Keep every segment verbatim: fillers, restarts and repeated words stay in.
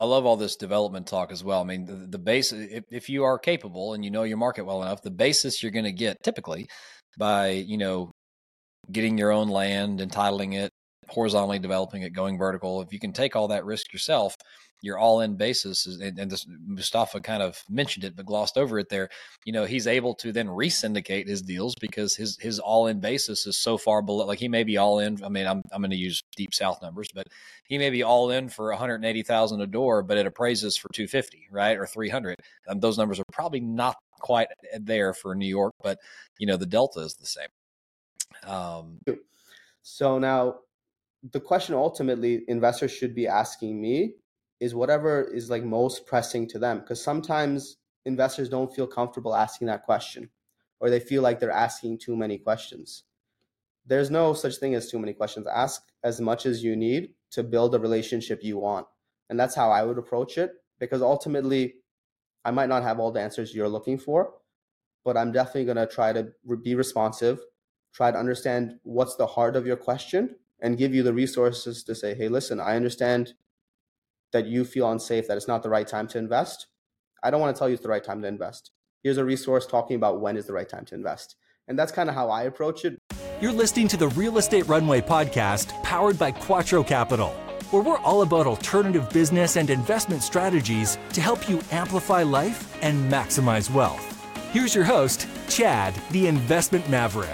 I love all this development talk as well. I mean, the, the base, if, if you are capable and you know your market well enough, the basis you're going to get typically by, you know, getting your own land, entitling it, horizontally developing it, going vertical. If you can take all that risk yourself, your all-in basis is, and, and this Mustafa kind of mentioned it, but glossed over it there. You know, he's able to then re-syndicate his deals because his his all-in basis is so far below. Like he may be all in. I mean, I'm I'm going to use Deep South numbers, but he may be all in for one hundred eighty thousand a door, but it appraises for two fifty, right, or three hundred. And those numbers are probably not quite there for New York, but you know, the delta is the same. Um, so now the question ultimately investors should be asking me is whatever is like most pressing to them, because sometimes investors don't feel comfortable asking that question, or they feel like they're asking too many questions. There's no such thing as too many questions. Ask as much as you need to build a relationship you want. And that's how I would approach it, because ultimately I might not have all the answers you're looking for, but I'm definitely going to try to be responsive, try to understand what's the heart of your question, and give you the resources to say, hey, listen, I understand that you feel unsafe, that it's not the right time to invest. I don't want to tell you it's the right time to invest. Here's a resource talking about when is the right time to invest. And that's kind of how I approach it. You're listening to the Real Estate Runway podcast, powered by Quattro Capital, where we're all about alternative business and investment strategies to help you amplify life and maximize wealth. Here's your host, Chad, the Investment Maverick.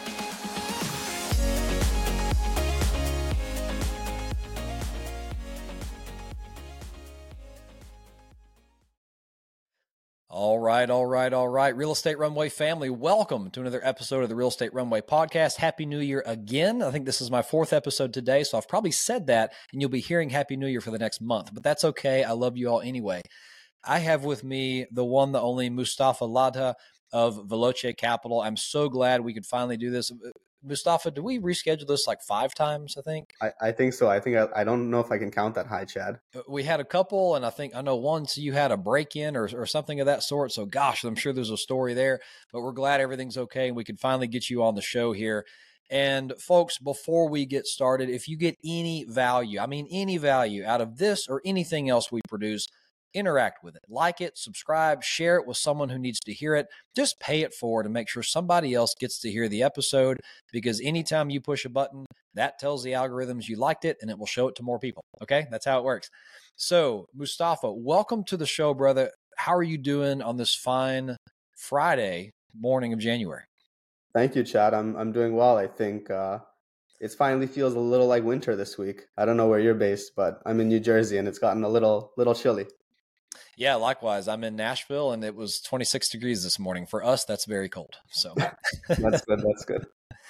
All right, all right, all right. Real Estate Runway family, welcome to another episode of the Real Estate Runway podcast. Happy New Year again. I think this is my fourth episode today, so I've probably said that, and you'll be hearing Happy New Year for the next month, but that's okay. I love you all anyway. I have with me the one, the only Mustafa Ladha of Veloce Capital. I'm so glad we could finally do this. Mustafa, did we reschedule this like five times, I think? I, I think so. I think I, I don't know if I can count that high, Chad. We had a couple, and I think, I know once you had a break-in or, or something of that sort. So gosh, I'm sure there's a story there, but we're glad everything's okay and we could finally get you on the show here. And folks, before we get started, if you get any value, I mean any value out of this or anything else we produce, interact with it, like it, subscribe, share it with someone who needs to hear it. Just pay it forward and make sure somebody else gets to hear the episode, because anytime you push a button, that tells the algorithms you liked it and it will show it to more people. Okay, that's how it works. So Mustafa, welcome to the show, brother. How are you doing on this fine Friday morning of January? Thank you, Chad. I'm I'm doing well. I think uh, it finally feels a little like winter this week. I don't know where you're based, but I'm in New Jersey and it's gotten a little little chilly. Yeah, likewise. I'm in Nashville and it was twenty-six degrees this morning. For us, that's very cold. So that's good. That's good.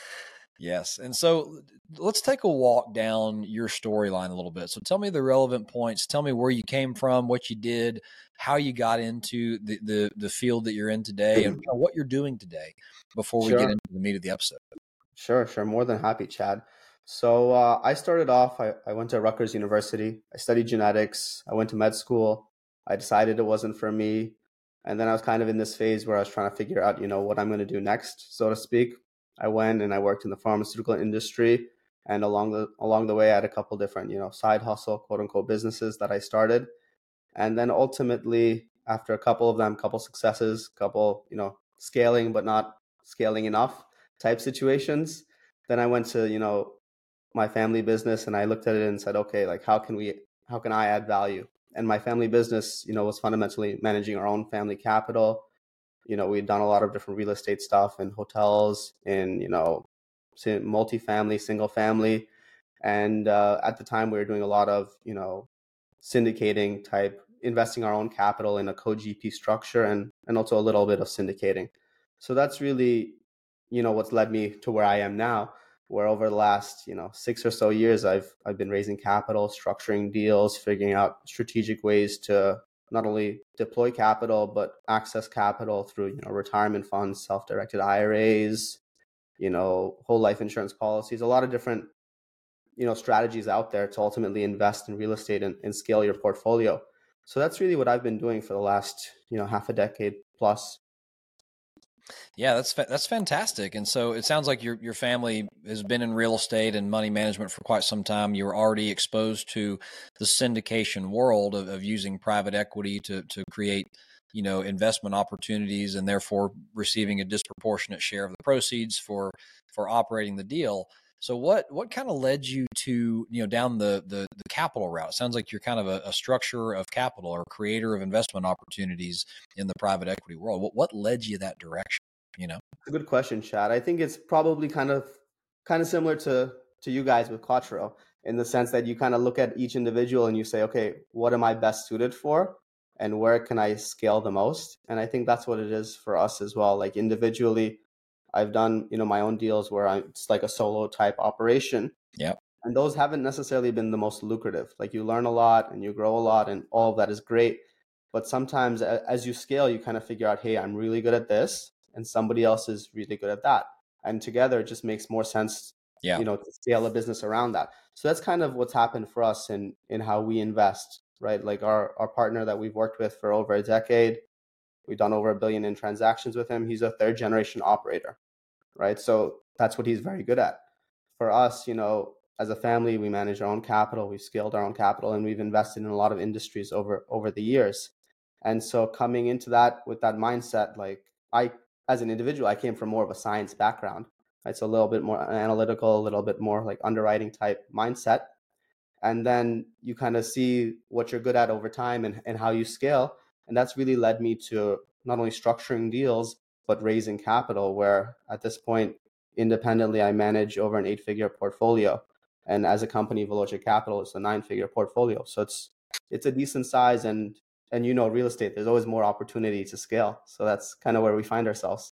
Yes. And so let's take a walk down your storyline a little bit. So tell me the relevant points. Tell me where you came from, what you did, how you got into the, the, the field that you're in today, and what you're doing today before we Sure. get into the meat of the episode. Sure, sure. More than happy, Chad. So uh, I started off, I, I went to Rutgers University. I studied genetics. I went to med school. I decided it wasn't for me. And then I was kind of in this phase where I was trying to figure out, you know, what I'm going to do next, so to speak. I went and I worked in the pharmaceutical industry. And along the along the way, I had a couple different, you know, side hustle, quote unquote, businesses that I started. And then ultimately, after a couple of them, couple successes, couple, you know, scaling, but not scaling enough type situations, then I went to, you know, my family business and I looked at it and said, okay, like how can we, how can I add value? And my family business, you know, was fundamentally managing our own family capital. You know, we'd done a lot of different real estate stuff in hotels, in, you know, multifamily, single family. And uh, at the time we were doing a lot of, you know, syndicating type, investing our own capital in a co-G P structure and, and also a little bit of syndicating. So that's really, you know, what's led me to where I am now, where over the last, you know, six or so years, I've I've been raising capital, structuring deals, figuring out strategic ways to not only deploy capital, but access capital through, you know, retirement funds, self-directed I R As, you know, whole life insurance policies, a lot of different, you know, strategies out there to ultimately invest in real estate and, and scale your portfolio. So that's really what I've been doing for the last, you know, half a decade plus. Yeah, that's fa- that's fantastic. And so it sounds like your your family has been in real estate and money management for quite some time. You were already exposed to the syndication world of, of using private equity to to create, you know, investment opportunities and therefore receiving a disproportionate share of the proceeds for for operating the deal. So what what kind of led you to, you know, down the the, the capital route? It sounds like you're kind of a, a structurer of capital or creator of investment opportunities in the private equity world. What what led you that direction? You know? It's a good question, Chad. I think it's probably kind of kind of similar to to you guys with Quattro in the sense that you kind of look at each individual and you say, okay, what am I best suited for, and where can I scale the most? And I think that's what it is for us as well. Like individually, I've done you know my own deals where I, it's like a solo type operation, Yeah. and those haven't necessarily been the most lucrative. Like you learn a lot and you grow a lot, and all of that is great. But sometimes a- as you scale, you kind of figure out, hey, I'm really good at this, and somebody else is really good at that, and together it just makes more sense, Yeah. you know, to scale a business around that. So that's kind of what's happened for us in in how we invest, right? Like our our partner that we've worked with for over a decade, we've done over a billion in transactions with him. He's a third generation operator, right? So that's what he's very good at. For us, you know, as a family, we manage our own capital, we've scaled our own capital, and we've invested in a lot of industries over over the years. And so coming into that with that mindset, like I, as an individual, I came from more of a science background. It's a little bit more analytical, a little bit more like underwriting type mindset. And then you kind of see what you're good at over time and, and how you scale. And that's really led me to not only structuring deals, but raising capital, where at this point, independently, I manage over an eight figure portfolio. And as a company, Veloce Capital is a nine figure portfolio. So it's it's a decent size, and and you know, real estate, there's always more opportunity to scale. So that's kind of where we find ourselves.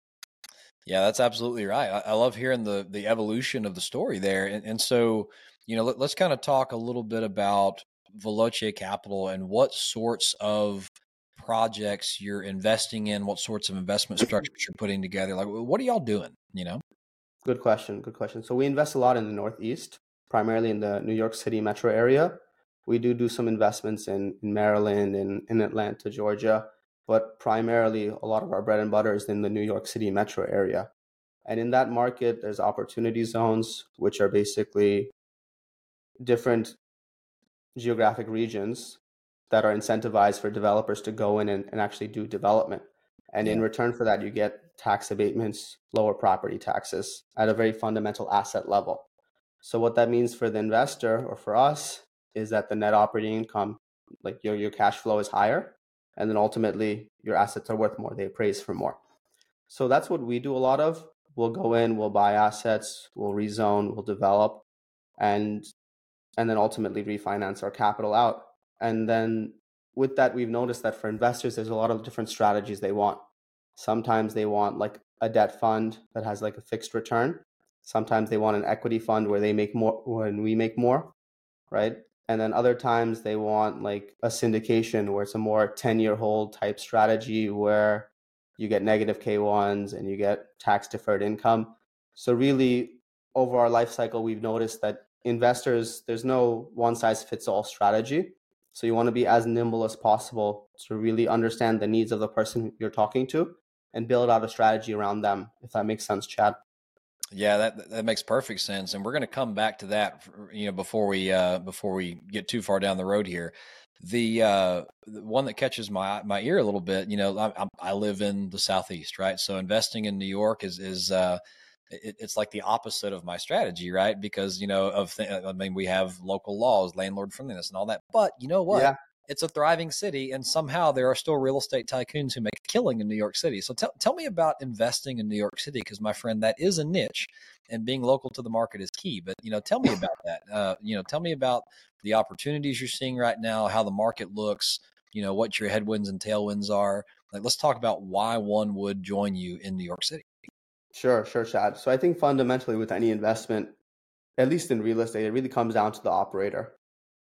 Yeah, that's absolutely right. I, I love hearing the the evolution of the story there. And, and so, you know, let, let's kind of talk a little bit about Veloce Capital and what sorts of projects you're investing in, what sorts of investment structures you're putting together. Like, what are y'all doing? You know? Good question. Good question. So we invest a lot in the Northeast, primarily in the New York City metro area. We do do some investments in, in Maryland and in Atlanta, Georgia, but primarily a lot of our bread and butter is in the New York City metro area. And in that market, there's opportunity zones, which are basically different geographic regions that are incentivized for developers to go in and, and actually do development. And in Yeah. return for that, you get tax abatements, lower property taxes at a very fundamental asset level. So what that means for the investor or for us is that the net operating income, like your, your cash flow is higher, and then ultimately your assets are worth more. They appraise for more. So that's what we do a lot of. We'll go in, we'll buy assets, we'll rezone, we'll develop, and and then ultimately refinance our capital out. And then with that, we've noticed that for investors, there's a lot of different strategies they want. Sometimes they want like a debt fund that has like a fixed return. Sometimes they want an equity fund where they make more when we make more, right? And then other times they want like a syndication where it's a more ten year hold type strategy where you get negative K ones and you get tax deferred income. So really over our life cycle, we've noticed that investors, there's no one size fits all strategy. So you want to be as nimble as possible to really understand the needs of the person you're talking to and build out a strategy around them, if that makes sense, Chad. Yeah, that that makes perfect sense, and we're going to come back to that, you know, before we uh, before we get too far down the road here. The, uh, the one that catches my my ear a little bit, you know, I, I live in the Southeast, right? So investing in New York is is uh, it, it's like the opposite of my strategy, right? Because you know, of th- I mean, we have local laws, landlord friendliness, and all that. But you know what? Yeah, It's a thriving city, and somehow there are still real estate tycoons who make a killing in New York City. So tell tell me about investing in New York City, because my friend, that is a niche, and being local to the market is key. But you know, tell me about that. Uh, you know, tell me about the opportunities you're seeing right now, how the market looks. You know, what your headwinds and tailwinds are. Like, let's talk about why one would join you in New York City. sure, sure, Chad. So I think fundamentally with any investment, at least in real estate, it really comes down to the operator,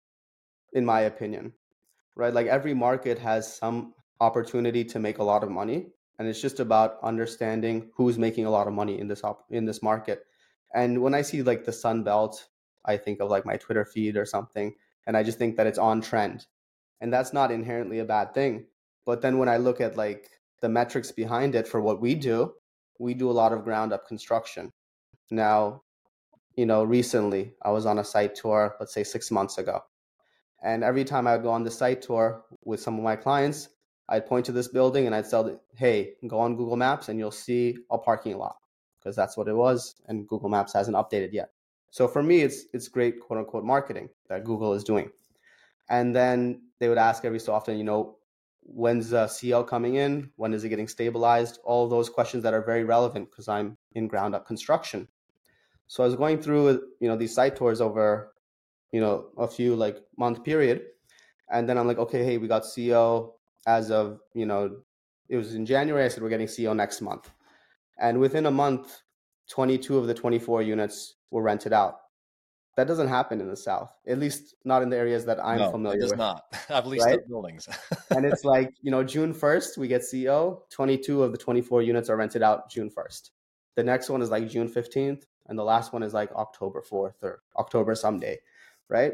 in my opinion, right? Like every market has some opportunity to make a lot of money, and it's just about understanding who's making a lot of money in this op- in this market. And when I see like the Sun Belt, I think of like my Twitter feed or something, and I just think that it's on trend, and that's not inherently a bad thing. But then when I look at like the metrics behind it for what we do, we do a lot of ground up construction. Now, you know, recently I was on a site tour, let's say six months ago. And every time I would go on the site tour with some of my clients, I'd point to this building and I'd tell, hey, go on Google Maps and you'll see a parking lot, because that's what it was. And Google Maps hasn't updated yet. So for me, it's it's great, quote unquote, marketing that Google is doing. And then they would ask every so often, you know, when's the C L coming in? When is it getting stabilized? All of those questions that are very relevant because I'm in ground up construction. So I was going through, you know, these site tours over, you know, a few like month period. And then I'm like, okay, hey, we got C O as of, you know, it was in January. I said, we're getting C O next month. And within a month, twenty-two of the twenty-four units were rented out. That doesn't happen in the South, at least not in the areas that I'm no, familiar it does with. not. I've leased right? up buildings. And it's like, you know, June first, we get C O, twenty-two of the twenty-four units are rented out June first. The next one is like June fifteenth. And the last one is like October fourth or October someday, right?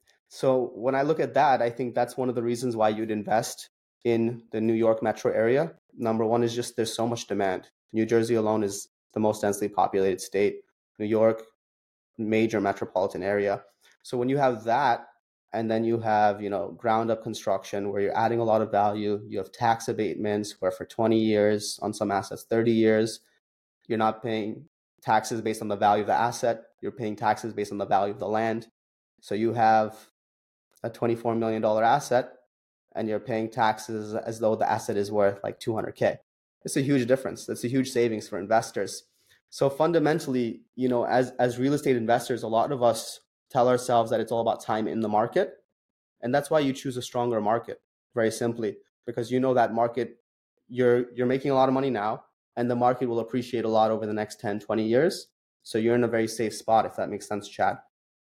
So when I look at that, I think that's one of the reasons why you'd invest in the New York metro area. Number one is just there's so much demand. New Jersey alone is the most densely populated state. New York, major metropolitan area. So when you have that, and then you have, you know, ground up construction where you're adding a lot of value, you have tax abatements where for twenty years, on some assets, thirty years, you're not paying taxes based on the value of the asset, you're paying taxes based on the value of the land. So you have a twenty-four million dollars asset and you're paying taxes as though the asset is worth like two hundred K. It's a huge difference. That's a huge savings for investors. So fundamentally, you know, as, as real estate investors, a lot of us tell ourselves that it's all about time in the market. And that's why you choose a stronger market, very simply, because you know that market, you're you're making a lot of money now, and the market will appreciate a lot over the next ten, twenty years. So you're in a very safe spot, if that makes sense, Chad.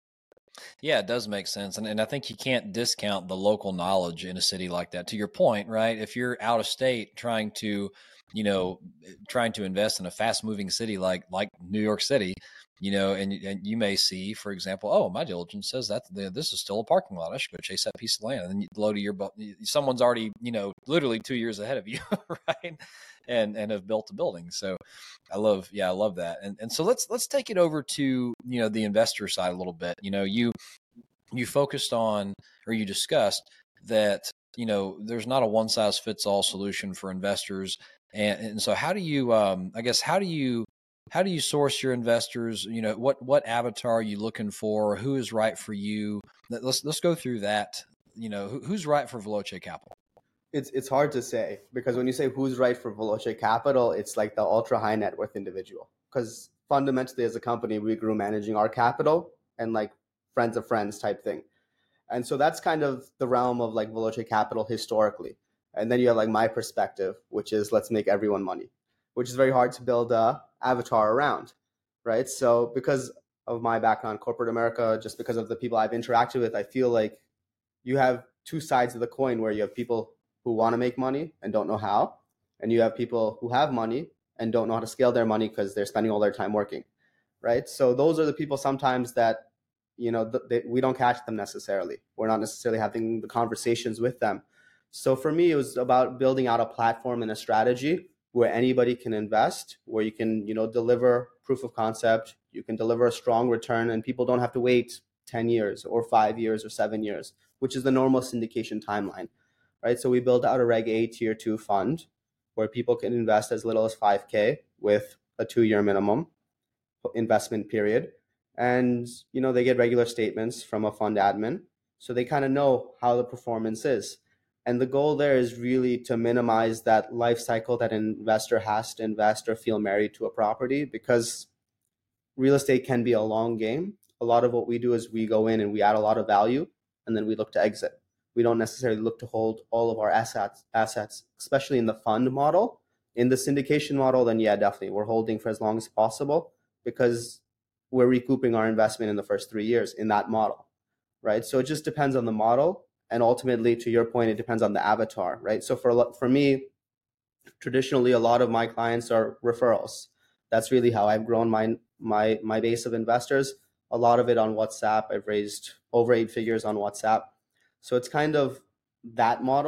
Yeah, it does make sense. And, and I think you can't discount the local knowledge in a city like that. To your point, right? If you're out of state trying to, you know, trying to invest in a fast moving city like like New York City, you know, and, and you may see, for example, oh, my diligence says that this is still a parking lot. I should go chase that piece of land. And then you load to your, someone's already, you know, literally two years ahead of you, right? And and have built a building. So I love, yeah, I love that. And and so let's let's take it over to, you know, the investor side a little bit. You know, you you focused on, or you discussed that, you know, there's not a one size fits all solution for investors. And and so how do you, um, I guess, how do you how do you source your investors? You know, what what avatar are you looking for? Who is right for you? Let's let's go through that. You know, who, who's right for Veloce Capital? It's it's hard to say, because when you say who's right for Veloce Capital, it's like the ultra high net worth individual. Because fundamentally, as a company, we grew managing our capital and like friends of friends type thing. And so that's kind of the realm of like Veloce Capital historically. And then you have like my perspective, which is let's make everyone money, which is very hard to build a avatar around, right? So because of my background, corporate America, just because of the people I've interacted with, I feel like you have two sides of the coin where you have people who want to make money and don't know how, and you have people who have money and don't know how to scale their money because they're spending all their time working, right? So those are the people sometimes that, you know, th- they, we don't catch them necessarily. We're not necessarily having the conversations with them. So for me, it was about building out a platform and a strategy where anybody can invest, where you can, you know, deliver proof of concept, you can deliver a strong return, and people don't have to wait ten years or five years or seven years, which is the normal syndication timeline. Right, so we built out a Reg A Tier two fund where people can invest as little as five K with a two-year minimum investment period. And, you know, they get regular statements from a fund admin, so they kind of know how the performance is. And the goal there is really to minimize that life cycle that an investor has to invest or feel married to a property, because real estate can be a long game. A lot of what we do is we go in and we add a lot of value, and then we look to exit. We don't necessarily look to hold all of our assets, assets, especially in the fund model. In the syndication model, then yeah, definitely. We're holding for as long as possible because we're recouping our investment in the first three years in that model, right? So it just depends on the model. And ultimately, to your point, it depends on the avatar, right? So for for me, traditionally, a lot of my clients are referrals. That's really how I've grown my my my base of investors. A lot of it on WhatsApp. I've raised over eight figures on WhatsApp. So it's kind of that model.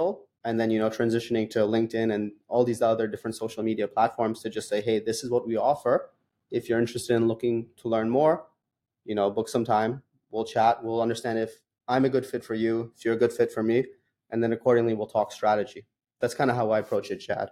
and then, you know, transitioning to LinkedIn and all these other different social media platforms to just say, hey, this is what we offer. If you're interested in looking to learn more, you know, book some time. We'll chat. We'll understand if I'm a good fit for you, if you're a good fit for me, and then accordingly we'll talk strategy. That's kind of how I approach it, Chad.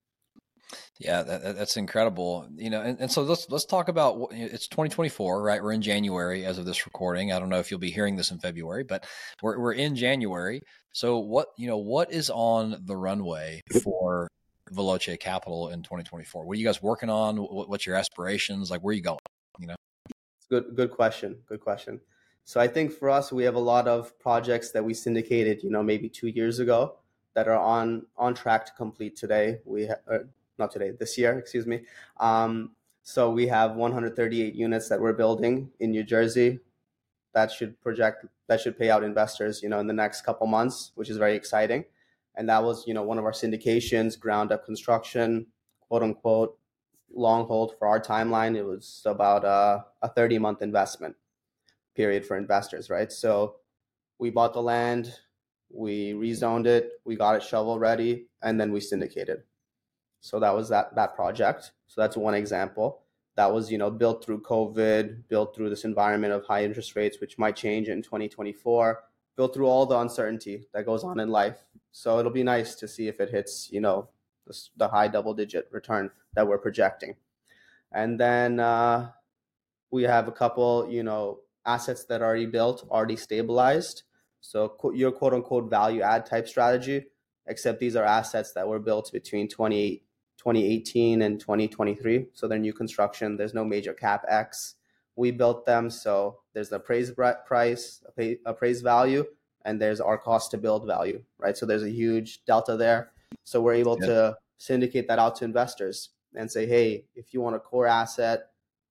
Yeah, that, that's incredible. You know, and, and so let's let's talk about, it's twenty twenty-four, right? We're in January as of this recording. I don't know if you'll be hearing this in February, but we're we're in January. So what, you know, what is on the runway for Veloce Capital in twenty twenty-four? What are you guys working on? What's your aspirations? Like, where are you going? You know, good good question. Good question. So I think for us, we have a lot of projects that we syndicated, you know, maybe two years ago that are on on track to complete today. We ha- uh, not today, this year, excuse me. Um, so we have one hundred thirty-eight units that we're building in New Jersey that should project, that should pay out investors, you know, in the next couple months, which is very exciting. And that was, you know, one of our syndications, ground up construction, quote unquote, long hold for our timeline. It was about a, a thirty month investment period for investors, right? So we bought the land, we rezoned it, we got it shovel ready, and then we syndicated. So that was that that project. So that's one example. That was, you know, built through COVID, built through this environment of high interest rates, which might change in twenty twenty-four, built through all the uncertainty that goes on in life. So it'll be nice to see if it hits, you know, the, the high double digit return that we're projecting. And then uh, we have a couple, you know, assets that are already built, already stabilized. So your quote unquote value add type strategy, except these are assets that were built between twenty eighteen and twenty twenty-three. So they're new construction. There's no major CapEx. We built them. So there's the appraised price, appraised value, and there's our cost to build value, right? So there's a huge delta there. So we're able yeah. to syndicate that out to investors and say, hey, if you want a core asset,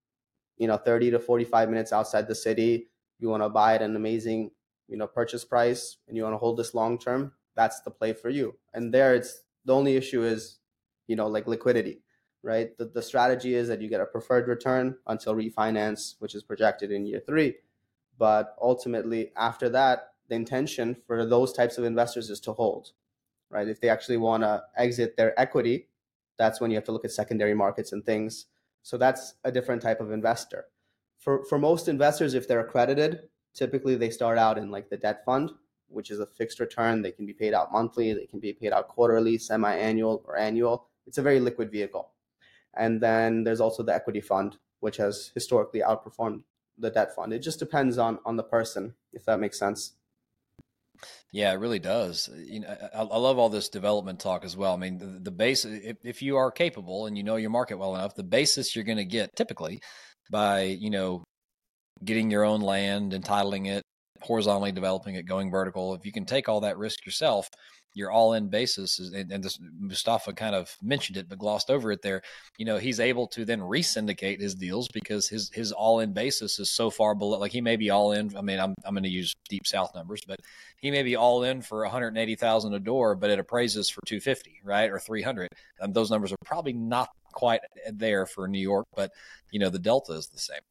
you know, thirty to forty-five minutes outside the city, you want to buy at an amazing, you know, purchase price, and you want to hold this long term, that's the play for you. And there, it's the only issue is, you know, like liquidity, right? The, the strategy is that you get a preferred return until refinance, which is projected in year three. But ultimately, after that, the intention for those types of investors is to hold, right? If they actually want to exit their equity, that's when you have to look at secondary markets and things. So that's a different type of investor. For for most investors, if they're accredited, typically they start out in like the debt fund, which is a fixed return. They can be paid out monthly, they can be paid out quarterly, semi-annual, or annual. It's a very liquid vehicle. And then there's also the equity fund, which has historically outperformed the debt fund. It just depends on on the person, if that makes sense. Yeah, it really does. You know, I, I love all this development talk as well. I mean, the, the base, if, if you are capable and you know your market well enough, the basis you're going to get typically by, you know, getting your own land, entitling it, horizontally developing it, going vertical. If you can take all that risk yourself, your all-in basis is, and, and this, Mustafa kind of mentioned it, but glossed over it there. You know, he's able to then re-syndicate his deals because his his all-in basis is so far below. Like he may be all in. I mean, I'm I'm going to use Deep South numbers, but he may be all in for one hundred eighty thousand a door, but it appraises for two hundred fifty, right, or three hundred. Um, those numbers are probably not quite there for New York, but you know, the delta is the same.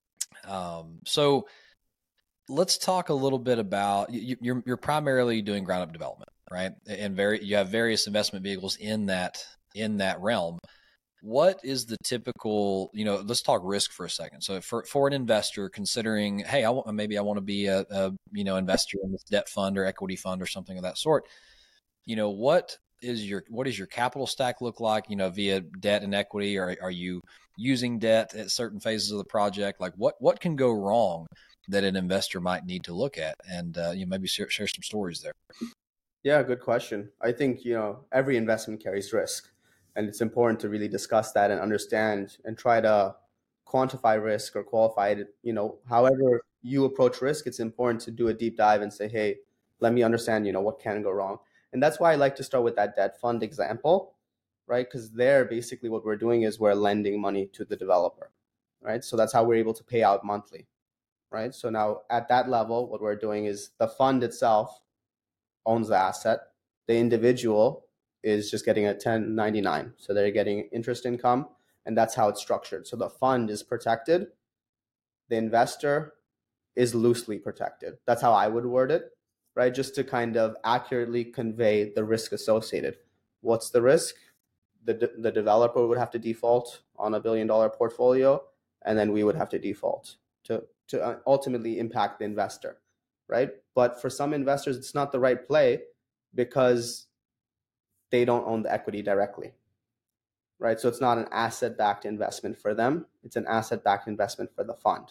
Um, so let's talk a little bit about you, you're you're primarily doing ground up development, right? And very you have various investment vehicles in that in that realm. What is the typical, you know, let's talk risk for a second. So for for an investor considering, hey, I want maybe I want to be a, a you know investor in this debt fund or equity fund or something of that sort. You know, what is your what does your capital stack look like? You know, via debt and equity, or are you using debt at certain phases of the project? Like what what can go wrong that an investor might need to look at, and uh, you know, maybe share, share some stories there. Yeah, good question. I think, you know, every investment carries risk, and it's important to really discuss that and understand and try to quantify risk or qualify it. You know, however you approach risk, it's important to do a deep dive and say, hey, let me understand, you know, what can go wrong. And that's why I like to start with that debt fund example, right? Because there, basically what we're doing is we're lending money to the developer, right? So that's how we're able to pay out monthly. Right. So now at that level, what we're doing is the fund itself owns the asset. The individual is just getting a ten ninety-nine. So they're getting interest income, and that's how it's structured. So the fund is protected. The investor is loosely protected. That's how I would word it. right? Just to kind of accurately convey the risk associated. What's the risk? The, de- the developer would have to default on a billion dollar portfolio, and then we would have to default to, to ultimately impact the investor, right? But for some investors, it's not the right play because they don't own the equity directly, right? So it's not an asset-backed investment for them. It's an asset-backed investment for the fund.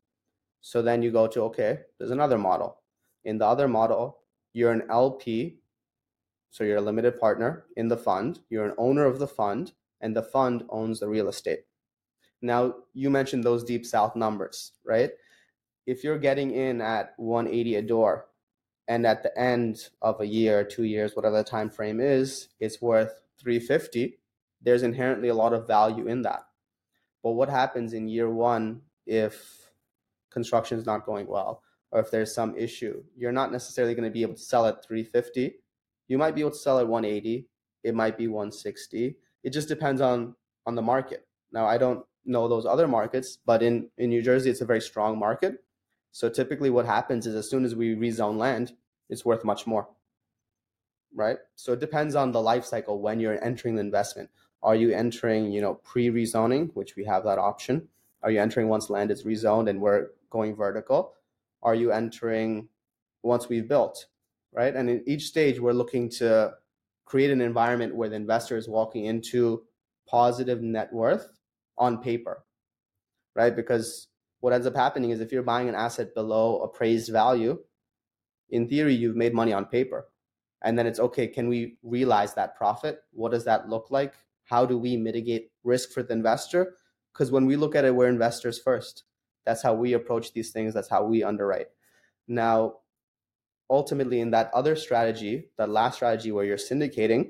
So then you go to, okay, there's another model. In the other model, you're an L P, so you're a limited partner in the fund. You're an owner of the fund, and the fund owns the real estate. Now, you mentioned those deep south numbers, right? If you're getting in at one eighty a door, and at the end of a year, two years, whatever the time frame is, it's worth three fifty, there's inherently a lot of value in that. But what happens in year one if construction is not going well, or if there's some issue? You're not necessarily going to be able to sell at three fifty. You might be able to sell at one eighty. It might be one sixty. It just depends on on the market. Now, I don't know those other markets, but in in New Jersey, it's a very strong market. So typically what happens is as soon as we rezone land, it's worth much more, right? So it depends on the life cycle when you're entering the investment. Are you entering, you know, pre-rezoning, which we have that option? Are you entering once land is rezoned and we're going vertical? Are you entering once we've built, right? And in each stage, we're looking to create an environment where the investor is walking into positive net worth on paper, right? Because what ends up happening is if you're buying an asset below appraised value, in theory, you've made money on paper. And then it's, okay, can we realize that profit? What does that look like? How do we mitigate risk for the investor? Because when we look at it, we're investors first. That's how we approach these things. That's how we underwrite. Now, ultimately, in that other strategy, that last strategy where you're syndicating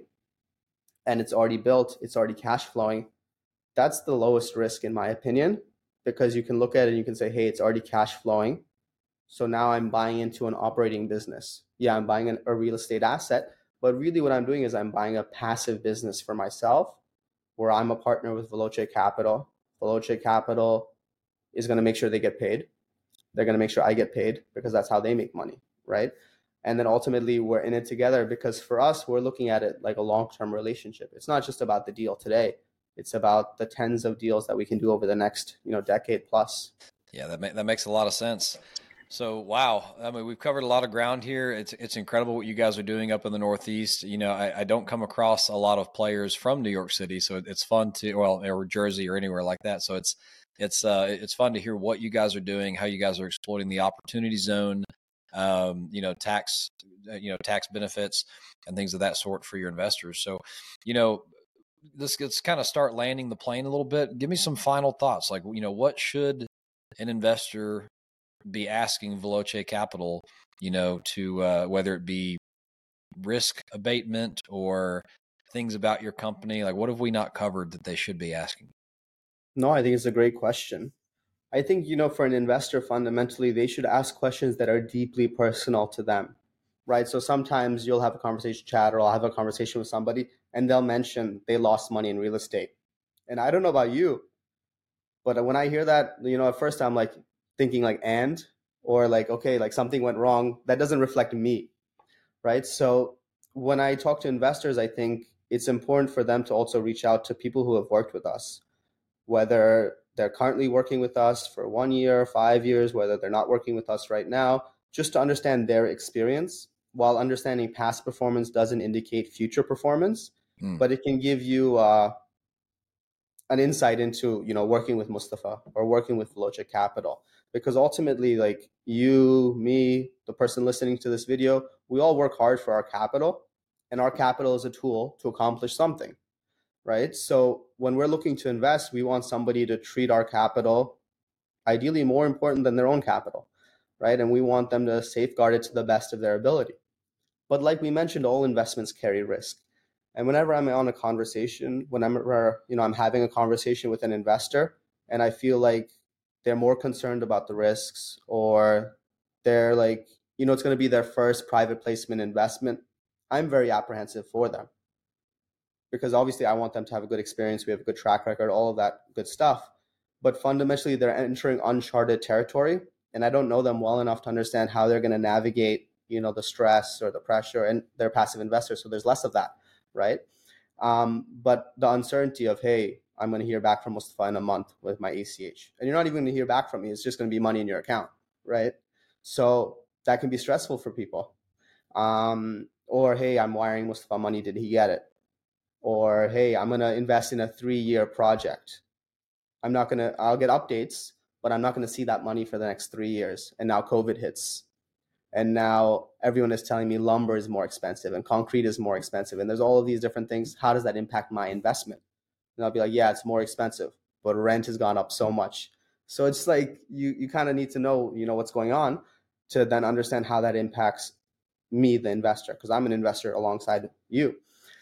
and it's already built, it's already cash flowing, that's the lowest risk in my opinion, because you can look at it and you can say, hey, it's already cash flowing. So now I'm buying into an operating business. Yeah, I'm buying an, a real estate asset, but really what I'm doing is I'm buying a passive business for myself where I'm a partner with Veloce Capital. Veloce Capital is going to make sure they get paid. They're going to make sure I get paid because that's how they make money, right? And then ultimately we're in it together because for us, we're looking at it like a long-term relationship. It's not just about the deal today. It's about the tens of deals that we can do over the next, you know, decade plus. Yeah, that ma- that makes a lot of sense. So, wow. I mean, we've covered a lot of ground here. It's it's incredible what you guys are doing up in the Northeast. You know, I, I don't come across a lot of players from New York City, so it's fun to, well, or Jersey or anywhere like that. So it's it's uh, it's fun to hear what you guys are doing, how you guys are exploiting the opportunity zone, um, you know, tax, you know, tax benefits and things of that sort for your investors. So, you know, let's let's kind of start landing the plane a little bit. Give me some final thoughts. Like, you know, what should an investor be asking Veloce Capital, you know, to uh, whether it be risk abatement or things about your company? Like, what have we not covered that they should be asking? No, I think it's a great question. I think, you know, for an investor, fundamentally, they should ask questions that are deeply personal to them, right? So sometimes you'll have a conversation, chat, or I'll have a conversation with somebody and they'll mention they lost money in real estate. And I don't know about you, but when I hear that, you know, at first I'm like thinking like, and, or like, okay, like something went wrong. That doesn't reflect me, right? So when I talk to investors, I think it's important for them to also reach out to people who have worked with us, whether they're currently working with us for one year, five years, whether they're not working with us right now, just to understand their experience. While understanding past performance doesn't indicate future performance, mm. but it can give you uh, an insight into, you know, working with Mustafa or working with Veloce Capital. Because ultimately, like you, me, the person listening to this video, we all work hard for our capital, and our capital is a tool to accomplish something, right? So when we're looking to invest, we want somebody to treat our capital ideally more important than their own capital, right? And we want them to safeguard it to the best of their ability. But like we mentioned, all investments carry risk. And whenever I'm on a conversation, whenever, you know, I'm having a conversation with an investor and I feel like they're more concerned about the risks, or they're like, you know, it's going to be their first private placement investment, I'm very apprehensive for them. Because obviously I want them to have a good experience. We have a good track record, all of that good stuff. But fundamentally, they're entering uncharted territory, and I don't know them well enough to understand how they're going to navigate you know, the stress or the pressure, and they're passive investors. So there's less of that, right? Um, but the uncertainty of, hey, I'm going to hear back from Mustafa in a month with my A C H, and you're not even going to hear back from me. It's just going to be money in your account, right? So that can be stressful for people. Um, or, hey, I'm wiring Mustafa money. Did he get it? Or, hey, I'm going to invest in a three-year project. I'm not going to, I'll get updates, but I'm not going to see that money for the next three years. And now COVID hits. And now everyone is telling me lumber is more expensive and concrete is more expensive. And there's all of these different things. How does that impact my investment? And I'll be like, yeah, it's more expensive, but rent has gone up so much. So it's like, you, you kind of need to know, you know, what's going on to then understand how that impacts me, the investor, because I'm an investor alongside you.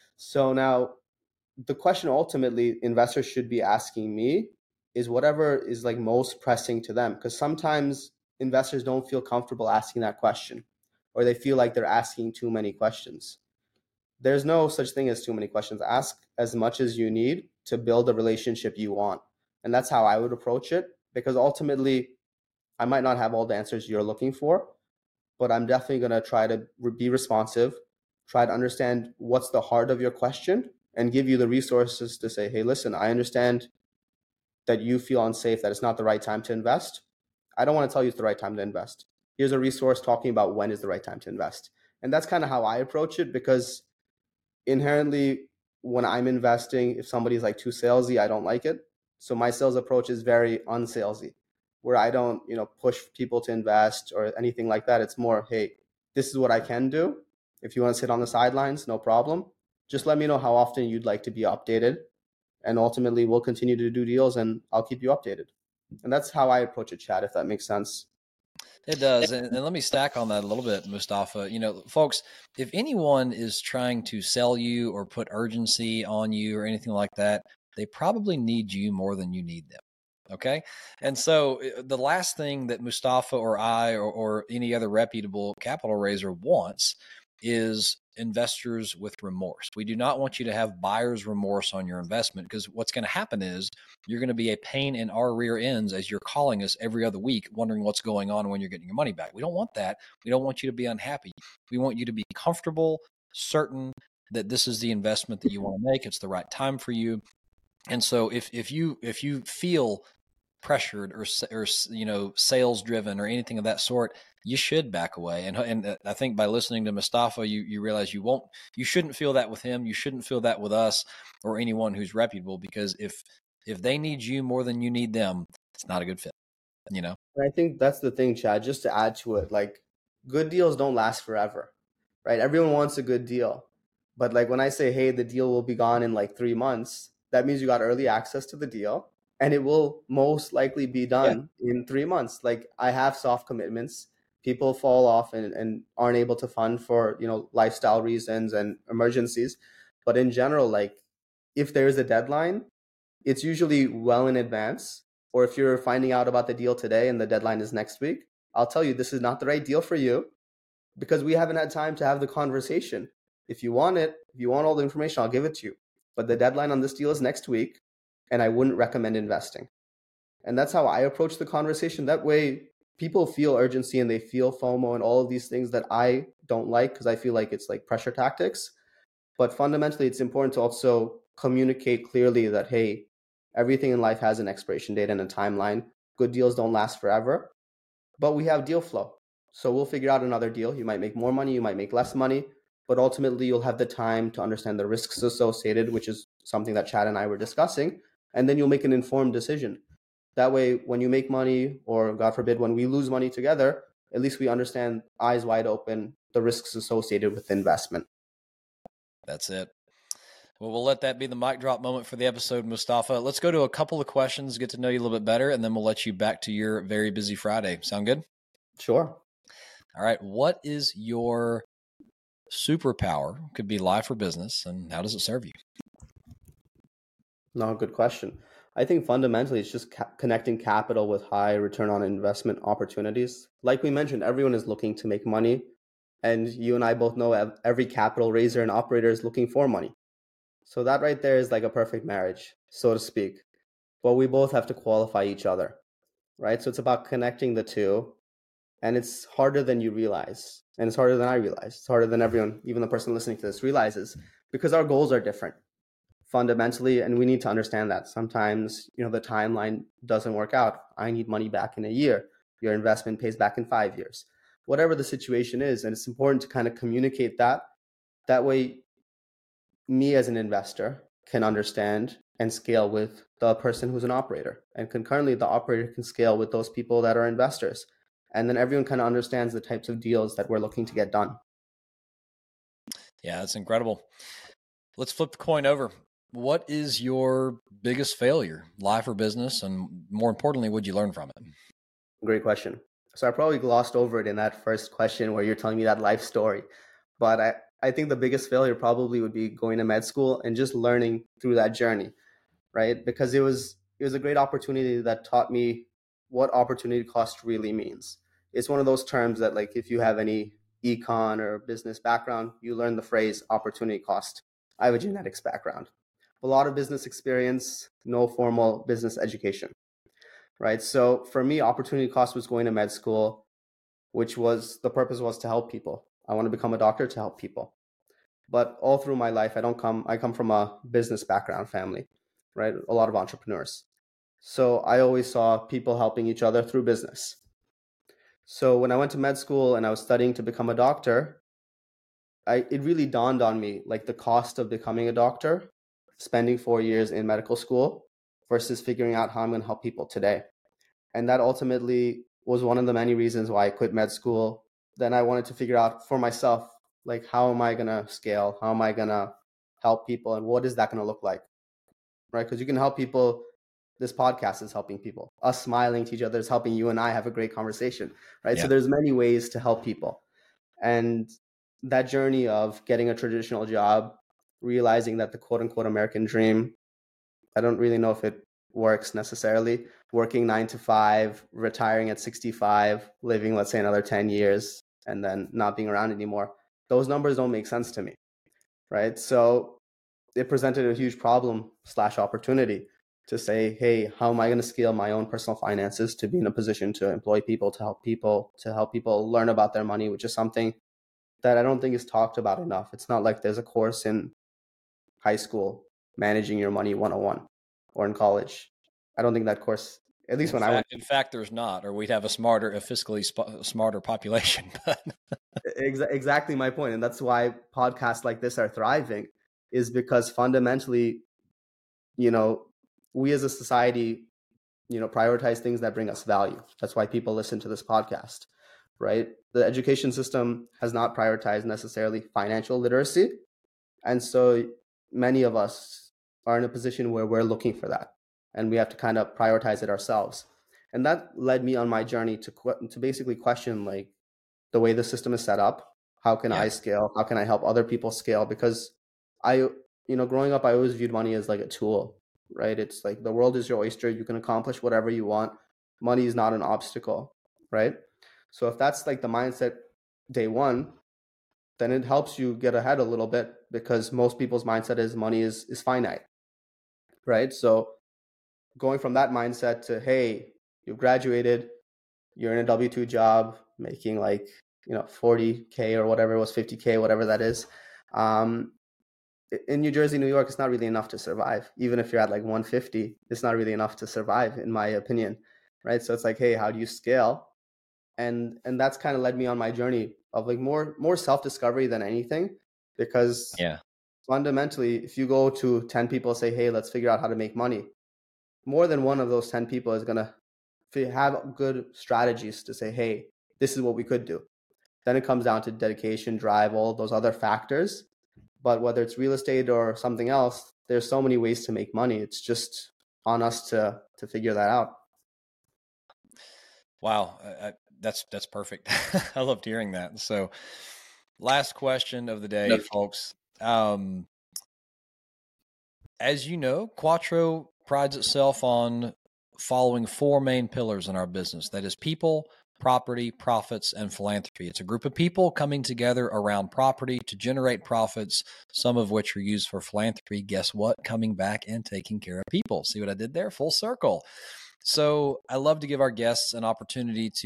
So now the question ultimately investors should be asking me is whatever is like most pressing to them, because sometimes investors don't feel comfortable asking that question, or they feel like they're asking too many questions. There's no such thing as too many questions. Ask as much as you need to build a relationship you want. And that's how I would approach it, because ultimately I might not have all the answers you're looking for, but I'm definitely going to try to be responsive, try to understand what's the heart of your question, and give you the resources to say, hey, listen, I understand that you feel unsafe, that it's not the right time to invest. I don't want to tell you it's the right time to invest. Here's a resource talking about when is the right time to invest. And that's kind of how I approach it, because inherently when I'm investing, if somebody's like too salesy, I don't like it. So my sales approach is very unsalesy, where I don't, you know, push people to invest or anything like that. It's more, hey, this is what I can do. If you want to sit on the sidelines, no problem. Just let me know how often you'd like to be updated. And ultimately, we'll continue to do deals and I'll keep you updated. And that's how I approach it, Chad, if that makes sense. It does. And, and let me stack on that a little bit, Mustafa. You know, folks, if anyone is trying to sell you or put urgency on you or anything like that, they probably need you more than you need them. Okay. And so the last thing that Mustafa or I or, or any other reputable capital raiser wants is investors with remorse. We do not want you to have buyer's remorse on your investment, because what's going to happen is you're going to be a pain in our rear ends as you're calling us every other week wondering what's going on when you're getting your money back. We don't want that. We don't want you to be unhappy. We want you to be comfortable, certain that this is the investment that you want to make. It's the right time for you. And so if if you if you feel pressured or or you know sales driven or anything of that sort, you should back away. And and I think by listening to Mustafa, you you realize you won't you shouldn't feel that with him. You shouldn't feel that with us or anyone who's reputable, because if if they need you more than you need them, it's not a good fit. You know. And I think that's the thing, Chad. Just to add to it, like, good deals don't last forever, right? Everyone wants a good deal, but like when I say, hey, the deal will be gone in like three months, that means you got early access to the deal. And it will most likely be done yeah. in three months. Like, I have soft commitments. People fall off and, and aren't able to fund for, you know, lifestyle reasons and emergencies. But in general, like, if there is a deadline, it's usually well in advance. Or if you're finding out about the deal today and the deadline is next week, I'll tell you this is not the right deal for you, because we haven't had time to have the conversation. If you want it, if you want all the information, I'll give it to you. But the deadline on this deal is next week, and I wouldn't recommend investing. And that's how I approach the conversation. That way, people feel urgency and they feel FOMO and all of these things that I don't like, because I feel like it's like pressure tactics. But fundamentally, it's important to also communicate clearly that, hey, everything in life has an expiration date and a timeline. Good deals don't last forever, but we have deal flow. So we'll figure out another deal. You might make more money, you might make less money, but ultimately you'll have the time to understand the risks associated, which is something that Chad and I were discussing. And then you'll make an informed decision. That way, when you make money, or God forbid, when we lose money together, at least we understand, eyes wide open, the risks associated with investment. That's it. Well, we'll let that be the mic drop moment for the episode, Mustafa. Let's go to a couple of questions, get to know you a little bit better, and then we'll let you back to your very busy Friday. Sound good? Sure. All right. What is your superpower? Could be life or business, and how does it serve you? No, good question. I think fundamentally it's just ca- connecting capital with high return on investment opportunities. Like we mentioned, everyone is looking to make money, and you and I both know every capital raiser and operator is looking for money. So that right there is like a perfect marriage, so to speak. But we both have to qualify each other, right? So it's about connecting the two And it's harder than you realize. And it's harder than I realize. It's harder than everyone, even the person listening to this, realizes, because our goals are different fundamentally. And we need to understand that sometimes, you know, the timeline doesn't work out. I need money back in a year. Your investment pays back in five years. Whatever the situation is. And it's important to kind of communicate that. That way, me as an investor can understand and scale with the person who's an operator. And concurrently, the operator can scale with those people that are investors. And then everyone kind of understands the types of deals that we're looking to get done. Yeah, that's incredible. Let's flip the coin over. What is your biggest failure, life or business? And more importantly, what'd you learn from it? Great question. So I probably glossed over it in that first question where you're telling me that life story. But I, I think the biggest failure probably would be going to med school and just learning through that journey, right? Because it was it was a great opportunity that taught me what opportunity cost really means. It's one of those terms that, like, if you have any econ or business background, you learn the phrase opportunity cost. I have a genetics background, a lot of business experience, no formal business education, right? So for me, opportunity cost was going to med school, which was, the purpose was to help people. I want to become a doctor to help people. But all through my life, I don't come, I come from a business background family, right? A lot of entrepreneurs. So I always saw people helping each other through business. So when I went to med school and I was studying to become a doctor, I, it really dawned on me, like, the cost of becoming a doctor, spending four years in medical school versus figuring out how I'm going to help people today. And that ultimately was one of the many reasons why I quit med school. Then I wanted to figure out for myself, like, how am I going to scale? How am I going to help people? And what is that going to look like? Right? Because you can help people. This podcast is helping people. Us smiling to each other is helping you and I have a great conversation, right? Yeah. So there's many ways to help people. And that journey of getting a traditional job, realizing that the quote unquote American dream, I don't really know if it works necessarily. Working nine to five, retiring at sixty-five, living, let's say, another ten years, and then not being around anymore. Those numbers don't make sense to me, right? So it presented a huge problem slash opportunity to say, hey, how am I going to scale my own personal finances to be in a position to employ people, to help people, to help people learn about their money, which is something that I don't think is talked about enough. It's not like there's a course in high school, Managing Your Money one oh one, or in college. I don't think that course, at least in when fact, I went. In fact, there's not, or we'd have a smarter, a fiscally sp- smarter population. Exactly my point. And that's why podcasts like this are thriving, is because fundamentally, you know, we as a society, you know, prioritize things that bring us value. That's why people listen to this podcast, right? The education system has not prioritized necessarily financial literacy. And so many of us are in a position where we're looking for that, and we have to kind of prioritize it ourselves. And that led me on my journey to to basically question, like, the way the system is set up. How can yeah. I scale? How can I help other people scale? Because I, you know, growing up, I always viewed money as like a tool, right? It's like the world is your oyster. You can accomplish whatever you want. Money is not an obstacle, right? So if that's like the mindset day one, then it helps you get ahead a little bit, because most people's mindset is money is, is finite, right? So going from that mindset to, hey, you've graduated, you're in a W two job making like, you know, forty K or whatever it was, fifty K, whatever that is. Um, in New Jersey, New York, it's not really enough to survive. Even if you're at like one fifty, it's not really enough to survive, in my opinion, right? So it's like, hey, how do you scale? And and that's kind of led me on my journey of like more more self-discovery than anything, because yeah, fundamentally, if you go to ten people, say, hey, let's figure out how to make money, more than one of those ten people is going to have good strategies to say, hey, this is what we could do. Then it comes down to dedication, drive, all those other factors. But whether it's real estate or something else, there's so many ways to make money. It's just on us to to figure that out. Wow, I, I, that's that's perfect. I loved hearing that. So, last question of the day, no. folks. Um, as you know, Quattro prides itself on following four main pillars in our business. That is people, property, profits, and philanthropy. It's a group of people coming together around property to generate profits, some of which are used for philanthropy. Guess what? Coming back and taking care of people. See what I did there? Full circle. So I love to give our guests an opportunity to just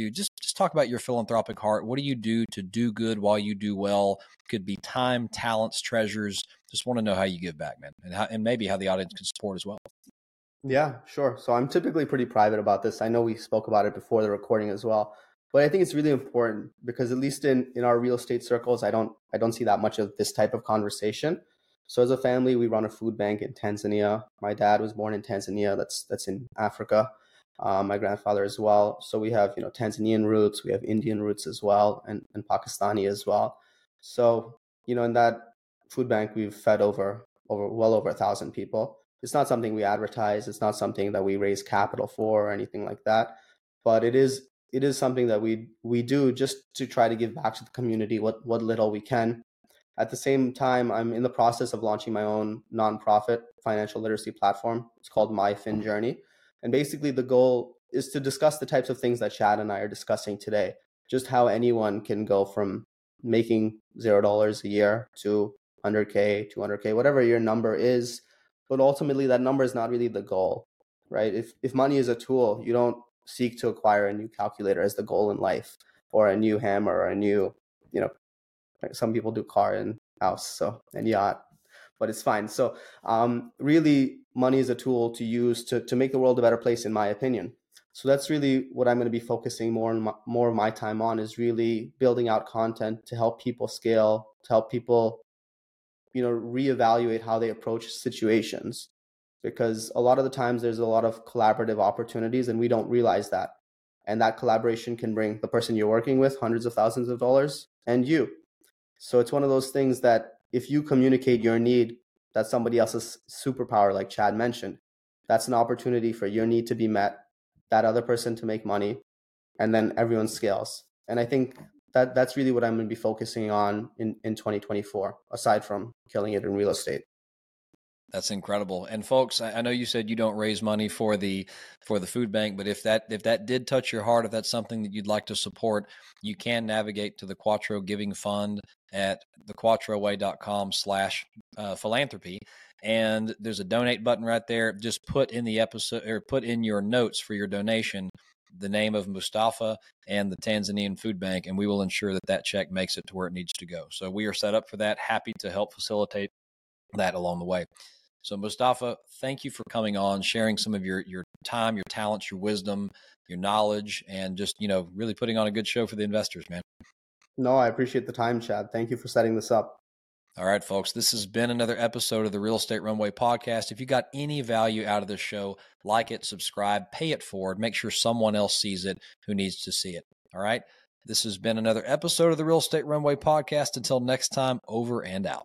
just talk about your philanthropic heart. What do you do to do good while you do well? Could be time, talents, treasures. Just want to know how you give back, man, and how, and maybe how the audience can support as well. Yeah, sure. So I'm typically pretty private about this. I know we spoke about it before the recording as well, but I think it's really important because at least in, in our real estate circles, I don't I don't see that much of this type of conversation. So as a family, we run a food bank in Tanzania. My dad was born in Tanzania. That's that's in Africa. Um, my grandfather as well. So we have, you know, Tanzanian roots, we have Indian roots as well, and, and Pakistani as well. So, you know, in that food bank, we've fed over over well over a thousand people. It's not something we advertise. It's not something that we raise capital for or anything like that. But it is it is something that we we do just to try to give back to the community what what little we can. At the same time, I'm in the process of launching my own nonprofit financial literacy platform. It's called My Fin Journey. And basically the goal is to discuss the types of things that Chad and I are discussing today. Just how anyone can go from making zero dollars a year to one hundred K, two hundred K, whatever your number is. But ultimately, that number is not really the goal, right? If if money is a tool, you don't seek to acquire a new calculator as the goal in life, or a new hammer, or a new, you know, some people do car and house, so and yacht, but it's fine. So um, really, money is a tool to use to to make the world a better place, in my opinion. So that's really what I'm going to be focusing more and my, more of my time on, is really building out content to help people scale, to help people, you know, reevaluate how they approach situations, because a lot of the times there's a lot of collaborative opportunities and we don't realize that. And that collaboration can bring the person you're working with hundreds of thousands of dollars and you. So it's one of those things that if you communicate your need, that's somebody else's superpower, like Chad mentioned, that's an opportunity for your need to be met, that other person to make money, and then everyone scales. And I think that that's really what I'm going to be focusing on in, in twenty twenty-four, aside from killing it in real estate. That's incredible. And folks, I, I know you said you don't raise money for the for the food bank, but if that if that did touch your heart, if that's something that you'd like to support, you can navigate to the Quattro Giving Fund at thequattroway.com slash philanthropy. And there's a donate button right there. Just put in the episode, or put in your notes for your donation the name of Mustafa and the Tanzanian Food Bank, and we will ensure that that check makes it to where it needs to go. So we are set up for that. Happy to help facilitate that along the way. So Mustafa, thank you for coming on, sharing some of your, your time, your talents, your wisdom, your knowledge, and just, you know, really putting on a good show for the investors, man. No, I appreciate the time, Chad. Thank you for setting this up. All right, folks, this has been another episode of the Real Estate Runway podcast. If you got any value out of this show, like it, subscribe, pay it forward, make sure someone else sees it who needs to see it. All right. This has been another episode of the Real Estate Runway podcast. Until next time, over and out.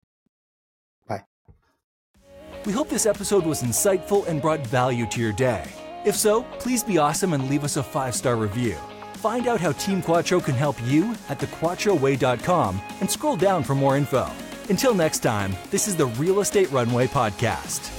Bye. We hope this episode was insightful and brought value to your day. If so, please be awesome and leave us a five-star review. Find out how Team Quattro can help you at the quattro way dot com and scroll down for more info. Until next time, this is the Real Estate Runway podcast.